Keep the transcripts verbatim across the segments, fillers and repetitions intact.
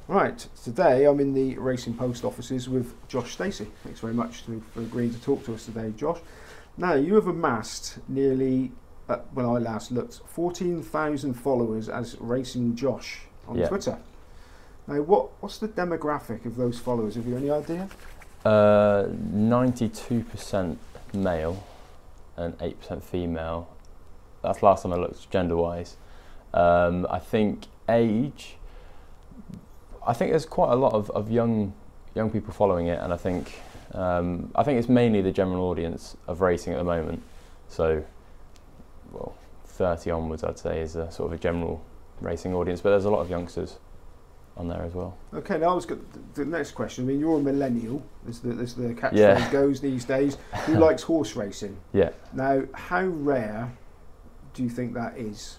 Right, today I'm in the Racing Post offices with Josh Stacey. Thanks very much to, for agreeing to talk to us today, Josh. Now, you have amassed nearly, uh, when I last looked, fourteen thousand followers as Racing Josh on yeah. Twitter. Now, what, what's the demographic of those followers? Have you any idea? Uh, ninety-two percent male and eight percent female. That's last time I looked, gender-wise. Um, I think age... I think there's quite a lot of, of young young people following it, and I think um, I think it's mainly the general audience of racing at the moment. So, well, thirty onwards, I'd say, is a sort of a general racing audience, but there's a lot of youngsters on there as well. Okay, now I was got the next question. I mean, you're a millennial, as the, as the catchphrase Yeah. goes these days, who likes horse racing. Yeah. Now, how rare do you think that is?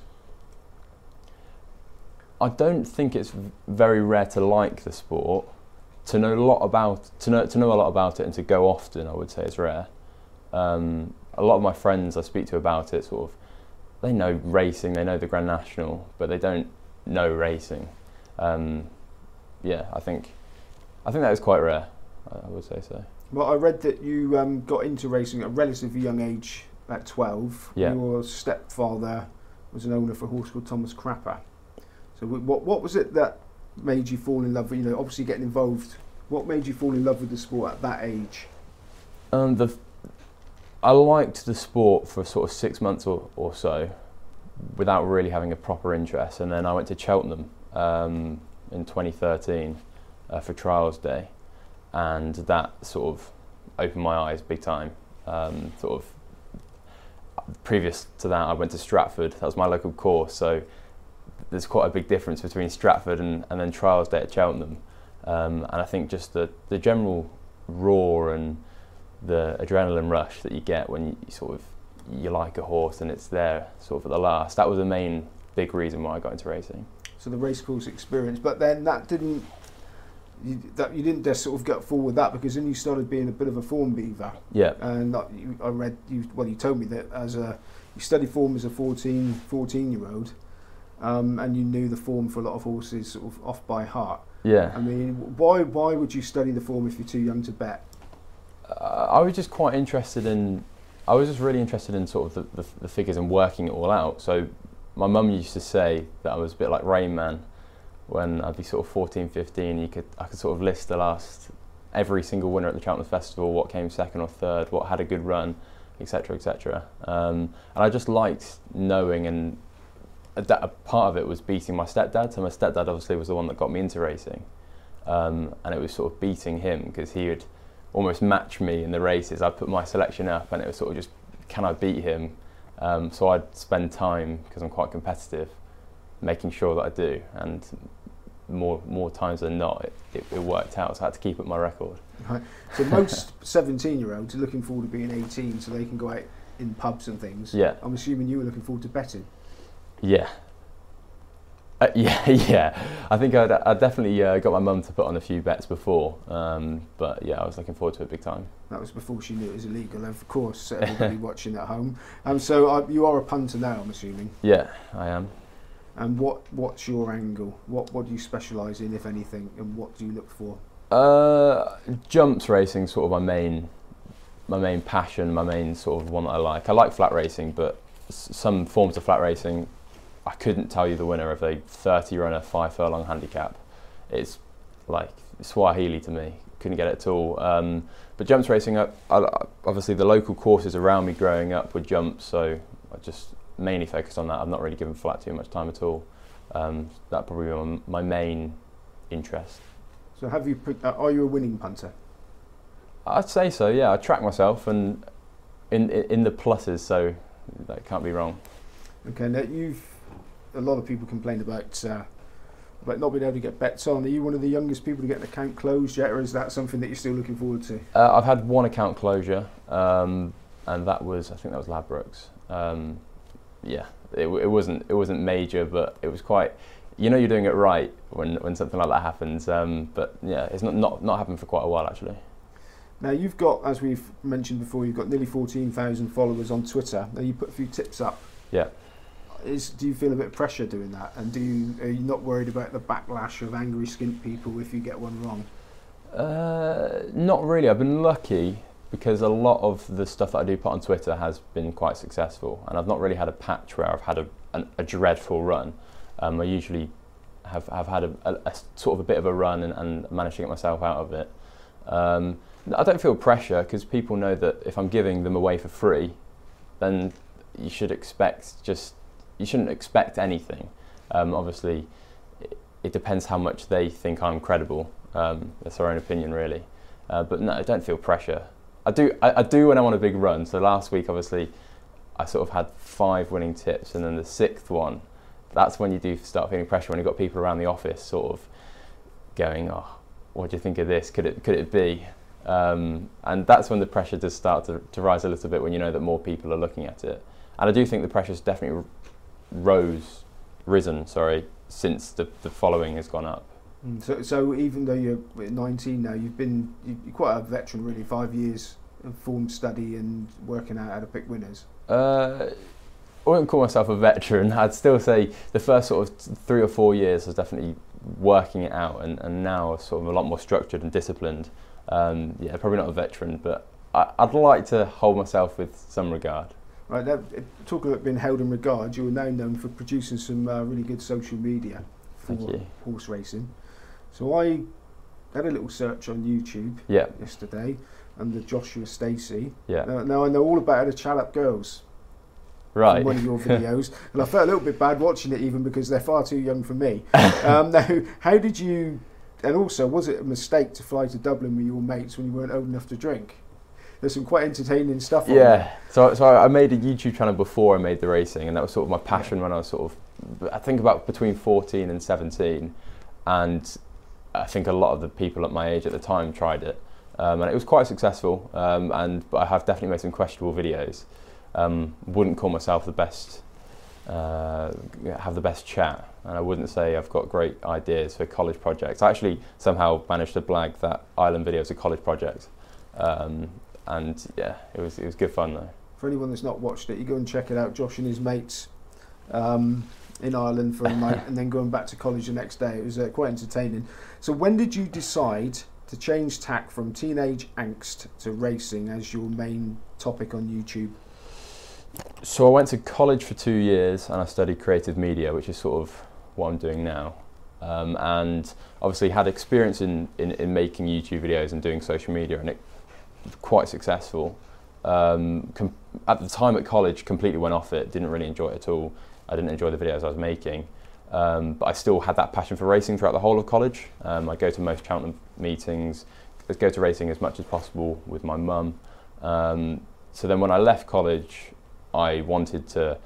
I don't think it's v- very rare to like the sport. To know a lot about to know to know a lot about it and to go often, I would say, is rare. Um, a lot of my friends I speak to about it, sort of, they know racing, they know the Grand National, but they don't know racing. Um, yeah, I think I think that is quite rare. I, I would say so. Well, I read that you um, got into racing at a relatively young age, at twelve. Yeah. Your stepfather was an owner for a horse called Thomas Crapper. So what what was it that made you fall in love with, you know, obviously getting involved, what made you fall in love with the sport at that age? Um, the I liked the sport for sort of six months or, or so without really having a proper interest, and then I went to Cheltenham um, in twenty thirteen uh, for Trials Day, and that sort of opened my eyes big time. Um, sort of previous to that, I went to Stratford. That was my local course, so there's quite a big difference between Stratford and, and then Trials Day at Cheltenham. Um, and I think just the, the general roar and the adrenaline rush that you get when you, you sort of, you like a horse and it's there sort of at the last, that was the main big reason why I got into racing. So the racecourse experience, but then that didn't, you, that you didn't just sort of get forward with that, because then you started being a bit of a form beaver. Yeah. And that, you, I read, you, well, you told me that as a, you studied form as a fourteen, fourteen year old. Um, and you knew the form for a lot of horses sort of off by heart. Yeah. I mean, why why would you study the form if you're too young to bet? Uh, I was just quite interested in, I was just really interested in sort of the, the, the figures and working it all out. So my mum used to say that I was a bit like Rain Man. When I'd be sort of fourteen, fifteen, you could I could sort of list the last, every single winner at the Cheltenham Festival, what came second or third, what had a good run, et cetera, et cetera. Um, and I just liked knowing, and A, a part of it was beating my stepdad. So my stepdad obviously was the one that got me into racing, um, and it was sort of beating him because he would almost match me in the races. I'd put my selection up, and it was sort of just, can I beat him? Um, so I'd spend time, because I'm quite competitive, making sure that I do, and more more times than not, it, it, it worked out. So I had to keep up my record. Right. So most seventeen year olds are looking forward to being eighteen, so they can go out in pubs and things. Yeah. I'm assuming you were looking forward to betting. Yeah. Uh, yeah, yeah. I think I'd, I'd definitely uh, got my mum to put on a few bets before, um, but yeah, I was looking forward to it big time. That was before she knew it was illegal, of course, everybody watching at home. Um, so uh, you are a punter now, I'm assuming. Yeah, I am. And what what's your angle? What what do you specialise in, if anything, and what do you look for? Uh, jumps racing, sort of my main, my main passion, my main sort of one that I like. I like flat racing, but s- some forms of flat racing, I couldn't tell you the winner of a thirty runner five furlong handicap. It's like Swahili to me. Couldn't get it at all. Um, but jumps racing, I, I, obviously the local courses around me growing up were jumps, so I just mainly focused on that. I've not really given flat too much time at all. Um, that probably my, my main interest. So have you put, uh, are you a winning punter? I'd say so. Yeah, I track myself and in in, in the pluses, so that can't be wrong. Okay, now you've, a lot of people complain about uh, about not being able to get bets on. Are you one of the youngest people to get an account closed yet, or is that something that you're still looking forward to? Uh, I've had one account closure, um, and that was, I think that was Ladbrokes. Um, yeah, it, it wasn't it wasn't major, but it was quite. You know, you're doing it right when when something like that happens. Um, but yeah, it's not not not happened for quite a while actually. Now you've got, as we've mentioned before, you've got nearly fourteen thousand followers on Twitter. Now you put a few tips up. Yeah. is do you feel a bit of pressure doing that? And do you are you not worried about the backlash of angry skint people if you get one wrong? Uh, not really. I've been lucky because a lot of the stuff that I do put on Twitter has been quite successful, and I've not really had a patch where I've had a, an, a dreadful run. Um, I usually have, have had a, a, a sort of a bit of a run and, and managed to get myself out of it. Um, I don't feel pressure because people know that if I'm giving them away for free, then you should expect just you shouldn't expect anything. Um, obviously, it, it depends how much they think I'm credible. Um, that's their own opinion, really. Uh, but no, I don't feel pressure. I do. I, I do when I'm on a big run. So last week, obviously, I sort of had five winning tips, and then the sixth one. That's when you do start feeling pressure when you've got people around the office sort of going, "Oh, what do you think of this? Could it could it be?" Um, and that's when the pressure does start to, to rise a little bit when you know that more people are looking at it. And I do think the pressure's definitely rose, risen, sorry, since the, the following has gone up. Mm. So, so even though you're nineteen now, you've been you're quite a veteran, really. Five years of form study and working out how to pick winners. Uh, I wouldn't call myself a veteran. I'd still say the first sort of three or four years was definitely working it out, and, and now I'm sort of a lot more structured and disciplined. Um, yeah, probably not a veteran, but I, I'd like to hold myself with some regard. Right, now, talking about being held in regard, you're now known for producing some uh, really good social media for Thank you. horse racing. So I had a little search on YouTube yeah. yesterday under Joshua Stacey. Yeah. Now, now I know all about the Challap Girls. Right. From one of your videos, and I felt a little bit bad watching it, even because they're far too young for me. um, now, how did you? And also, was it a mistake to fly to Dublin with your mates when you weren't old enough to drink? There's some quite entertaining stuff on yeah, there. so so I made a YouTube channel before I made the racing, and that was sort of my passion yeah. when I was sort of, I think about between fourteen and seventeen, and I think a lot of the people at my age at the time tried it, um, and it was quite successful, um, and but I have definitely made some questionable videos. Um, wouldn't call myself the best, uh, have the best chat, and I wouldn't say I've got great ideas for college projects. I actually somehow managed to blag that Ireland video as a college project, um, and yeah, it was it was good fun though. For anyone that's not watched it, you go and check it out. Josh and his mates um, in Ireland for a night, and then going back to college the next day. It was uh, quite entertaining. So when did you decide to change tack from teenage angst to racing as your main topic on YouTube? So I went to college for two years and I studied creative media, which is sort of what I'm doing now. Um, and obviously had experience in, in, in making YouTube videos and doing social media, and it was quite successful. Um, com- at the time at college, completely went off it, didn't really enjoy it at all. I didn't enjoy the videos I was making. Um, but I still had that passion for racing throughout the whole of college. Um, I go to most Cheltenham meetings, I go to racing as much as possible with my mum. Um, so then when I left college, I wanted to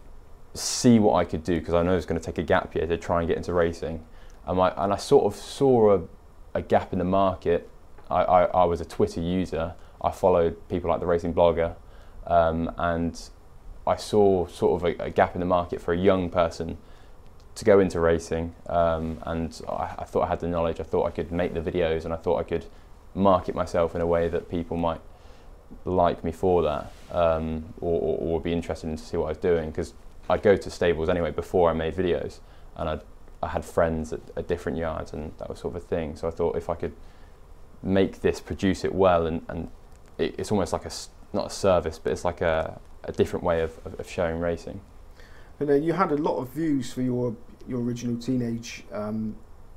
see what I could do, because I know I was going to take a gap year to try and get into racing. And I, and I sort of saw a, a gap in the market. I, I, I was a Twitter user. I followed people like the Racing Blogger, um, and I saw sort of a, a gap in the market for a young person to go into racing. Um, and I, I thought I had the knowledge. I thought I could make the videos, and I thought I could market myself in a way that people might like me for that, um, or, or, or be interested in to see what I was doing, because I'd go to stables anyway before I made videos, and I'd, I had friends at, at different yards, and that was sort of a thing. So I thought if I could make this, produce it well, and, and it, it's almost like a, not a service, but it's like a, a different way of, of, of showing racing. And then you had a lot of views for your, your original teenage um,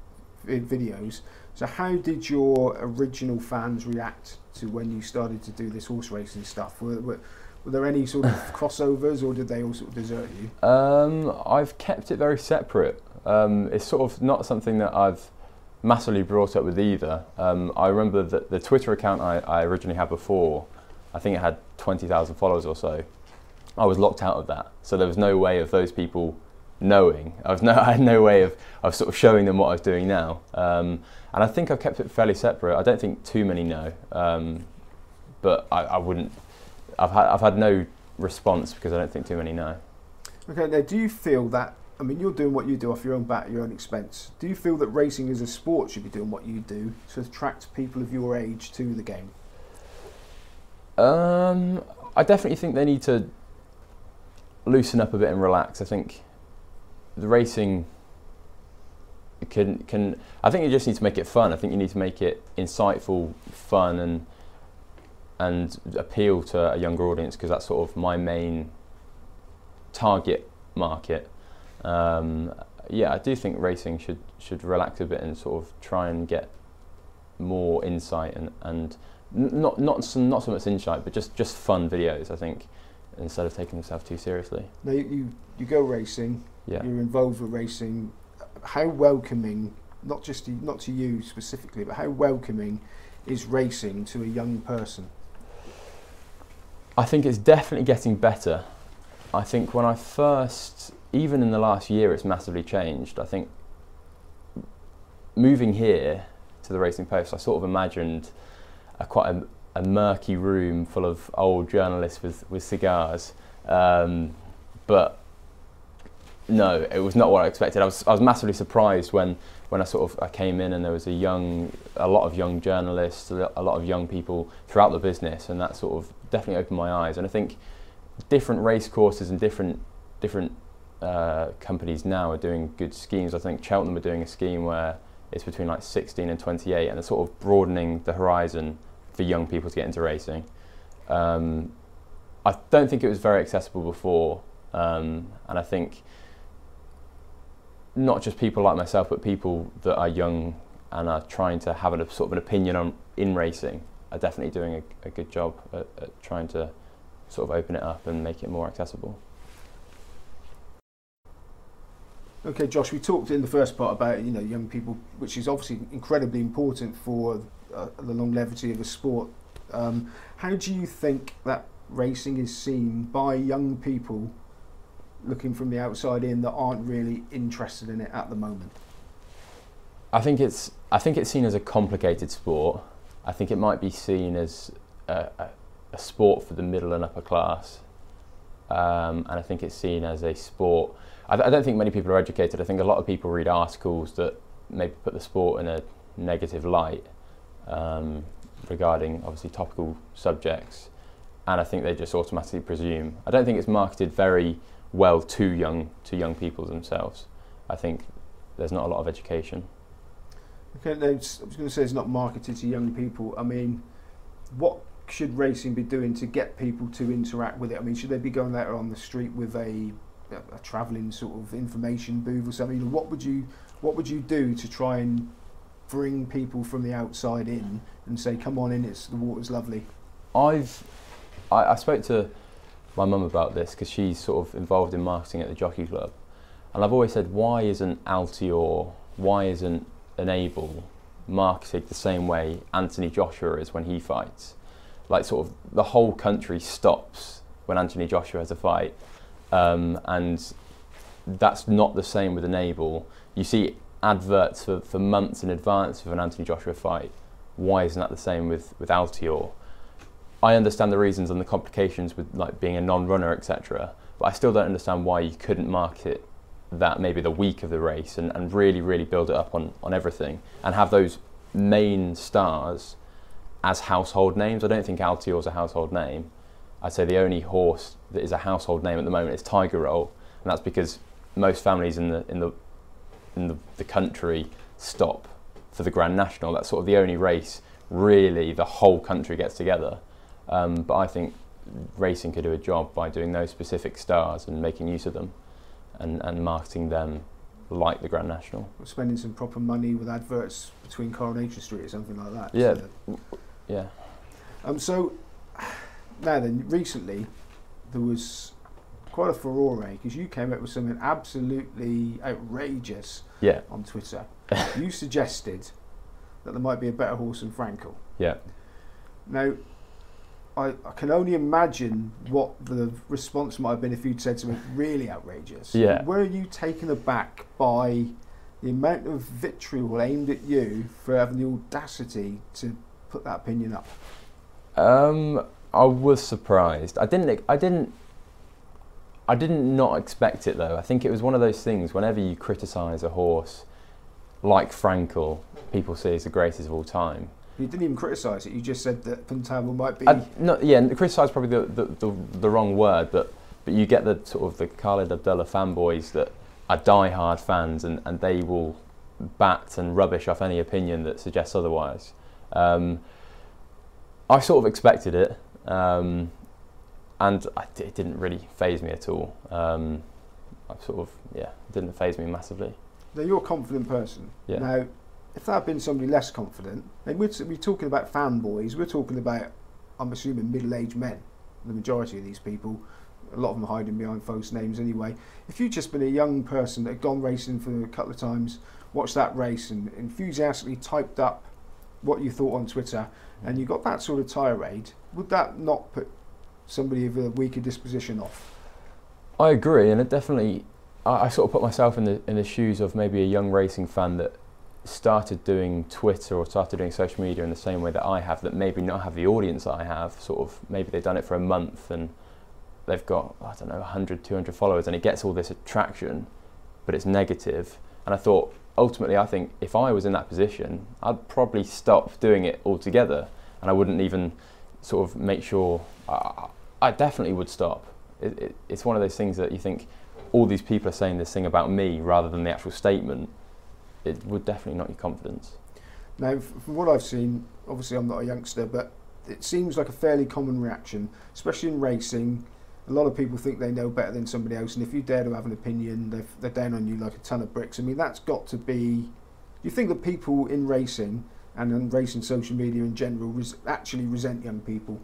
videos. So how did your original fans react to when you started to do this horse racing stuff? Were, were, were there any sort of crossovers, or did they all sort of desert you? Um, I've kept it very separate. Um, it's sort of not something that I've massively brought up with either. Um, I remember that the Twitter account I, I originally had before, I think it had twenty thousand followers or so. I was locked out of that, so there was no way of those people knowing. I was no, I had no way of, of sort of showing them what I was doing now. Um, and I think I've kept it fairly separate. I don't think too many know, um, but I, I wouldn't. I've had I've had no response because I don't think too many know. Okay, now do you feel that? I mean, you're doing what you do off your own bat, your own expense. Do you feel that racing as a sport should be doing what you do to attract people of your age to the game? Um, I definitely think they need to loosen up a bit and relax. I think the racing can can. I think you just need to make it fun. I think you need to make it insightful, fun, and and appeal to a younger audience, because that's sort of my main target market. Um, yeah, I do think racing should should relax a bit and sort of try and get more insight and and not not so, not so much insight, but just just fun videos. I think, instead of taking themselves too seriously. Now you you, you go racing. Yeah. You're involved with racing. How welcoming, not just to, not to you specifically, but how welcoming is racing to a young person? I think it's definitely getting better. I think when I first, even in the last year, it's massively changed. I think moving here to the Racing Post, I sort of imagined a quite a, a murky room full of old journalists with, with cigars. Um, but no, it was not what I expected. I was I was massively surprised when, when I sort of I came in and there was a young, a lot of young journalists, a lot of young people throughout the business, and that sort of definitely opened my eyes. And I think different race courses and different different uh, companies now are doing good schemes. I think Cheltenham are doing a scheme where it's between like sixteen and twenty-eight, and they're sort of broadening the horizon for young people to get into racing. Um, I don't think it was very accessible before, um, and I think not just people like myself, but people that are young and are trying to have a sort of an opinion on in racing are definitely doing a, a good job at, at trying to sort of open it up and make it more accessible. Okay, Josh, we talked in the first part about, you know, young people, which is obviously incredibly important for uh, the longevity of a sport. Um, how do you think that racing is seen by young people looking from the outside in that aren't really interested in it at the moment? I think it's I think it's seen as a complicated sport. I think it might be seen as a, a, a sport for the middle and upper class, um, and I think it's seen as a sport. I, I don't think many people are educated. I think a lot of people read articles that maybe put the sport in a negative light um, regarding obviously topical subjects, and I think they just automatically presume. I don't think it's marketed very well to young to young people themselves. I think there's not a lot of education. Okay, no, I was going to say it's not marketed to young people. I mean, what should racing be doing to get people to interact with it? I mean, should they be going out on the street with a, a, a travelling sort of information booth or something? What would you what would you do to try and bring people from the outside in and say, come on in, it's the water's lovely? I've I, I spoke to my mum about this because she's sort of involved in marketing at the Jockey Club, and I've always said, why isn't Altior, why isn't Enable marketed the same way Anthony Joshua is when he fights? Like, sort of the whole country stops when Anthony Joshua has a fight, um, and that's not the same with Enable. You see adverts for, for months in advance of an Anthony Joshua fight. Why isn't that the same with, with Altior? I understand the reasons and the complications with like being a non-runner, et cetera. But I still don't understand why you couldn't market that maybe the week of the race and, and really, really build it up on, on everything and have those main stars as household names. I don't think Altior's a household name. I'd say the only horse that is a household name at the moment is Tiger Roll, and that's because most families in the in the in the, the country stop for the Grand National. That's sort of the only race really the whole country gets together. Um, but I think racing could do a job by doing those specific stars and making use of them and, and marketing them like the Grand National. Spending some proper money with adverts between Coronation Street or something like that. Yeah, So, yeah. Um, so, now then, recently there was quite a furore because you came up with something absolutely outrageous Yeah. on Twitter. You suggested that there might be a better horse than Frankel. Yeah. Now, I, I can only imagine what the response might have been if you'd said something really outrageous. Yeah. Were you taken aback by the amount of vitriol aimed at you for having the audacity to put that opinion up? Um, I was surprised. I didn't. I didn't. I didn't not expect it though. I think it was one of those things. Whenever you criticise a horse like Frankel, people say he's the greatest of all time. You didn't even criticise it. You just said that Puntable might be. I, no, yeah, criticise probably the, the, the the wrong word, but but you get the sort of the Khalid Abdullah fanboys that are die-hard fans, and, and they will bat and rubbish off any opinion that suggests otherwise. Um, I sort of expected it, um, and I, it didn't really faze me at all. Um, I sort of, yeah, it didn't faze me massively. Now, you're a confident person. Yeah. Now, if that had been somebody less confident, and we're, we're talking about fanboys, we're talking about, I'm assuming, middle-aged men. The majority of these people, a lot of them hiding behind false names anyway. If you'd just been a young person that had gone racing for a couple of times, watched that race and enthusiastically typed up what you thought on Twitter, and you got that sort of tirade, would that not put somebody of a weaker disposition off? I agree, and it definitely, I, I sort of put myself in the in the shoes of maybe a young racing fan that started doing Twitter or started doing social media in the same way that I have, that maybe not have the audience that I have. Sort of, maybe they've done it for a month and they've got, I don't know, one hundred, two hundred followers, and it gets all this attraction, but it's negative. And I thought, ultimately, I think if I was in that position, I'd probably stop doing it altogether, and I wouldn't even sort of make sure, I, I definitely would stop. It, it, it's one of those things that you think, all these people are saying this thing about me rather than the actual statement. It would definitely knock your confidence. Now, from what I've seen, obviously I'm not a youngster, but it seems like a fairly common reaction, especially in racing. A lot of people think they know better than somebody else, and if you dare to have an opinion, they're, they're down on you like a ton of bricks. I mean, that's got to be... Do you think that people in racing, and in racing social media in general, res- actually resent young people?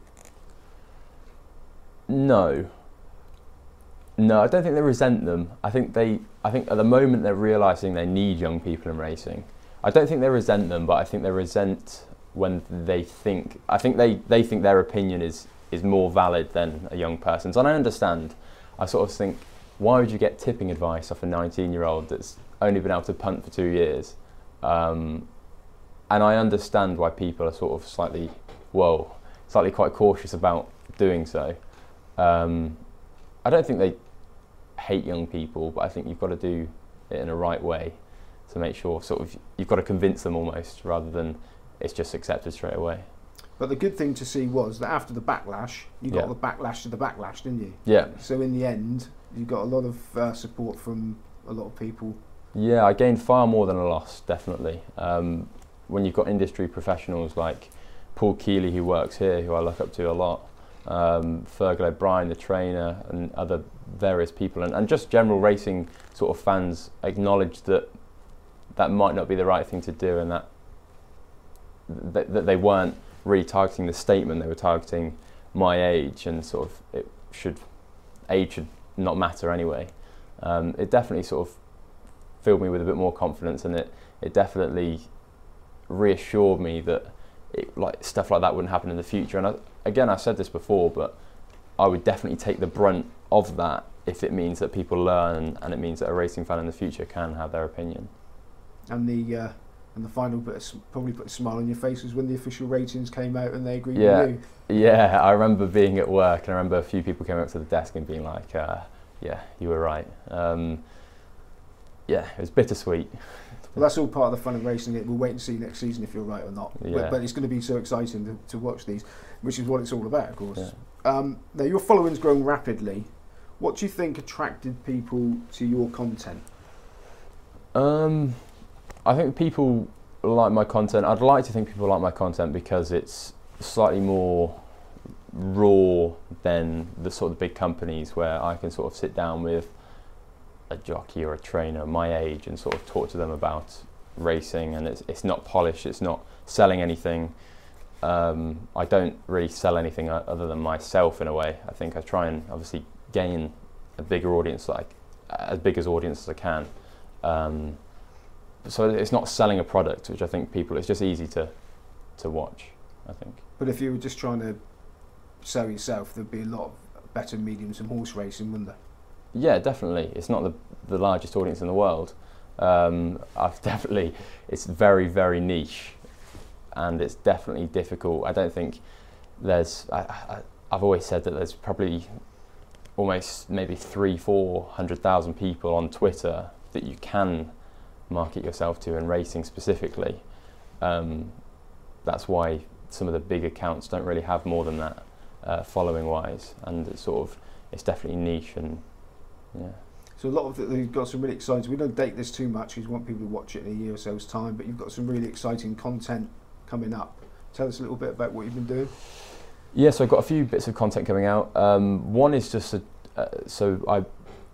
No. No, I don't think they resent them. I think they, I think at the moment they're realising they need young people in racing. I don't think they resent them, but I think they resent when they think, I think they, they think their opinion is, is more valid than a young person's. And I understand. I sort of think, why would you get tipping advice off a nineteen-year-old that's only been able to punt for two years? Um, and I understand why people are sort of slightly, whoa, slightly quite cautious about doing so. Um, I don't think they hate young people, but I think you've got to do it in a right way to make sure sort of you've got to convince them almost, rather than it's just accepted straight away. But the good thing to see was that after the backlash, you got Yeah. the backlash to the backlash, didn't you? Yeah. So in the end, you got a lot of uh, support from a lot of people. Yeah, I gained far more than I lost, definitely. Um, when you've got industry professionals like Paul Keeley, who works here, who I look up to a lot, um, Fergal O'Brien, the trainer, and other various people, and, and just general racing sort of fans acknowledged that that might not be the right thing to do, and that th- that they weren't really targeting the statement, they were targeting my age, and sort of it should age should not matter anyway. Um, it definitely sort of filled me with a bit more confidence, and it it definitely reassured me that it, like stuff like that wouldn't happen in the future. And I, again, I've said this before, but I would definitely take the brunt of that if it means that people learn, and it means that a racing fan in the future can have their opinion. And the uh, and the final bit of, s- probably put a smile on your face was when the official ratings came out and they agreed Yeah. with you. Yeah, I remember being at work, and I remember a few people came up to the desk and being like, uh, yeah, you were right. Um, yeah, it was bittersweet. Well, that's all part of the fun of racing. It. We'll wait and see next season if you're right or not. Yeah. But, but it's going to be so exciting to, to watch these, which is what it's all about, of course. Yeah. Um, now, your following's grown rapidly. What do you think attracted people to your content? Um, I think people like my content. I'd like to think people like my content because it's slightly more raw than the sort of big companies where I can sort of sit down with a jockey or a trainer my age and sort of talk to them about racing, and it's it's not polished, it's not selling anything. Um, I don't really sell anything o- other than myself in a way. I think I try and obviously gain a bigger audience, like as big as audience as I can. Um, so it's not selling a product, which I think people, it's just easy to to watch, I think. But if you were just trying to sell yourself, there'd be a lot of better mediums in horse racing, wouldn't there? Yeah, definitely. It's not the the largest audience in the world. Um, I've definitely, it's very, very niche, and it's definitely difficult. I don't think there's, I, I, I've always said that there's probably almost maybe three, four hundred thousand people on Twitter that you can market yourself to in racing specifically. Um, that's why some of the big accounts don't really have more than that, uh, following wise, and it's sort of, it's definitely niche, and yeah. So a lot of the, you've got some really exciting. We don't date this too much because we want people to watch it in a year or so's time. But you've got some really exciting content coming up. Tell us a little bit about what you've been doing. Yeah, so I've got a few bits of content coming out. Um, one is just a, uh, so I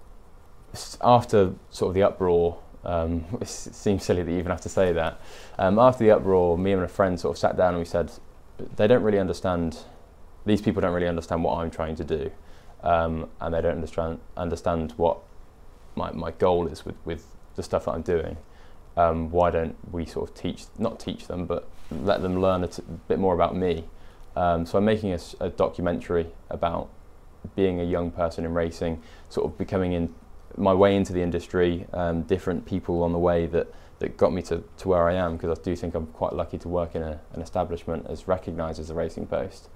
after sort of the uproar. Um, it seems silly that you even have to say that. Um, after the uproar, me and a friend sort of sat down and we said, they don't really understand. These people don't really understand what I'm trying to do, um, and they don't understand understand what my my goal is with with the stuff that I'm doing. Um, why don't we sort of teach, not teach them, but let them learn a t- bit more about me? Um, so I'm making a, a documentary about being a young person in racing, sort of becoming in my way into the industry, um, different people on the way that, that got me to, to where I am, because I do think I'm quite lucky to work in a, an establishment as recognised as the Racing Post.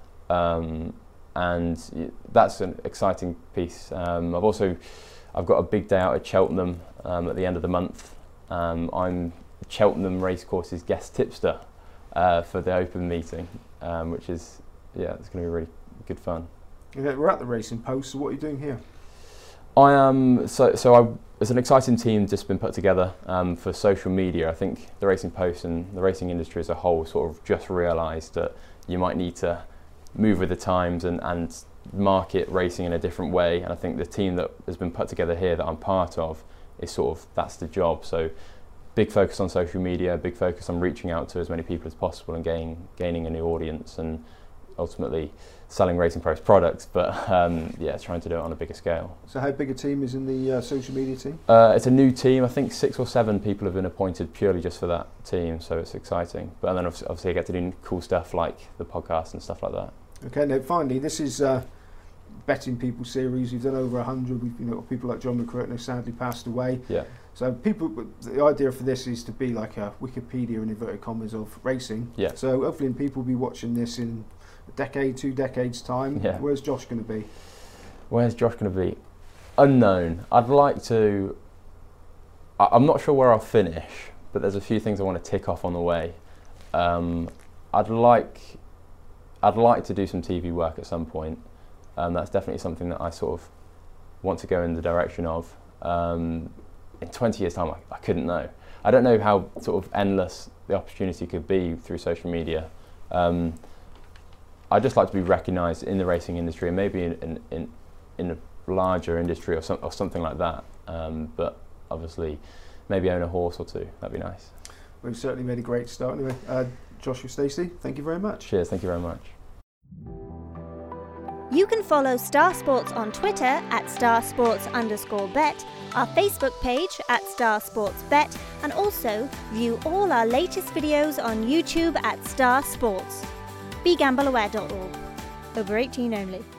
Um, and that's an exciting piece. Um, I've also, I've got a big day out at Cheltenham um, at the end of the month. Um, I'm Cheltenham Racecourse's guest tipster uh, for the open meeting, um, which is, yeah, it's going to be really good fun. Okay, we're at the Racing Post, so what are you doing here? I am, so, so I, it's an exciting team just been put together um, for social media. I think the Racing Post and the racing industry as a whole sort of just realised that you might need to move with the times and, and market racing in a different way. And I think the team that has been put together here that I'm part of is sort of, that's the job. So big focus on social media, big focus on reaching out to as many people as possible and gaining, gaining a new audience, and ultimately selling Racing Post products, but um, yeah, trying to do it on a bigger scale. So how big a team is in the uh, social media team? Uh, it's a new team. I think six or seven people have been appointed purely just for that team, so it's exciting. But then obviously I get to do cool stuff like the podcast and stuff like that. Okay, now finally, this is uh, Betting People series. We've done over a hundred. We've you know people like John McCurtain who sadly passed away. Yeah. So people, the idea for this is to be like a Wikipedia in inverted commas of racing. Yeah. So hopefully people will be watching this in a decade, two decades time. Yeah. Where's Josh going to be? Where's Josh going to be? Unknown. I'd like to. I, I'm not sure where I'll finish, but there's a few things I want to tick off on the way. Um, I'd like. I'd like to do some T V work at some point. Um, that's definitely something that I sort of want to go in the direction of. Um, in twenty years' time, I, I couldn't know. I don't know how sort of endless the opportunity could be through social media. Um, I'd just like to be recognised in the racing industry, and maybe in in, in, in a larger industry or, some, or something like that. Um, but obviously, maybe own a horse or two. That'd be nice. We've certainly made a great start. Anyway, uh, Joshua Stacey, thank you very much. Cheers. Thank you very much. You can follow Star Sports on Twitter at starsports underscore bet, our Facebook page at Star Sports Bet, and also view all our latest videos on YouTube at Star Sports. be gamble aware dot org. Over eighteen only.